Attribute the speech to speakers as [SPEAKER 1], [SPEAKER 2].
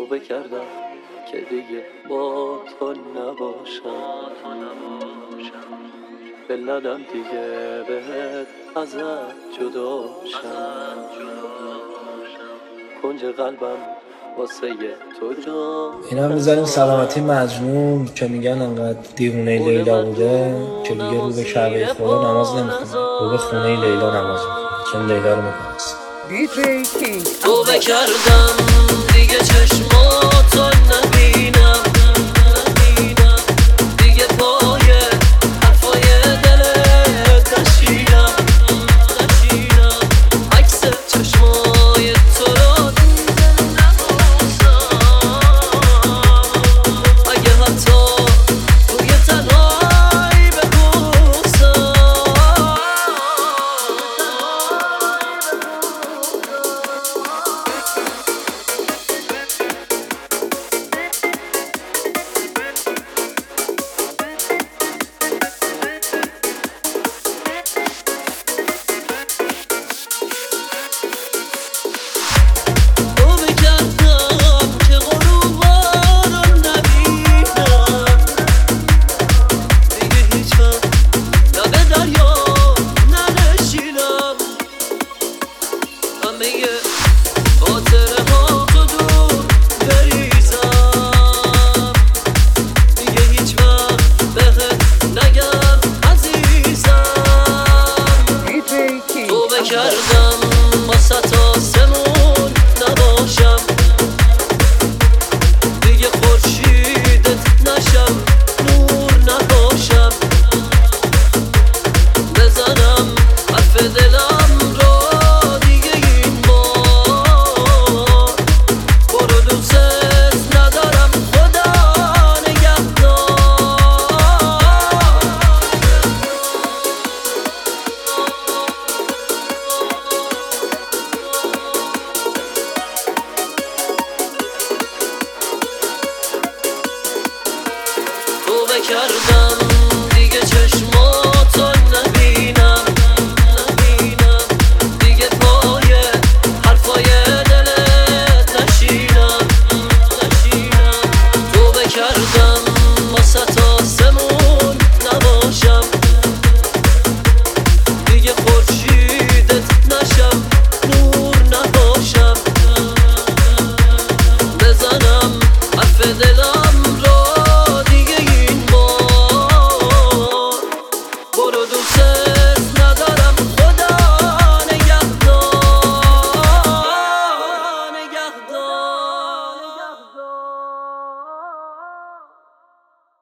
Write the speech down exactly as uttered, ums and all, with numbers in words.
[SPEAKER 1] توبه کردم که دیگه با تو نباشم، دل ندم دیگه بهت ازت جدا شم. کنج قلبم واسه تو جا.
[SPEAKER 2] اینا میذاریم سلامتی مجنون که میگن انقدر دیوونه لیلا بوده که دیگه رو به کعبه خدا نماز نمیخونه، رو به خونه لیلا نماز میخونه چون لیلا رو میپرسه.
[SPEAKER 1] توبه کردم دیگه چشماتو نبینم، دیگه پای حرفای دلت نشینم، عکس چشمای تو رو دیده نباشم، اگه حتی توی تنهایی ببوسم. خاطره ها تو دور بریزم، دیگه هیچ وقت بهت نگم عزیزم. توبه کردم واسه تا سمون نباشم،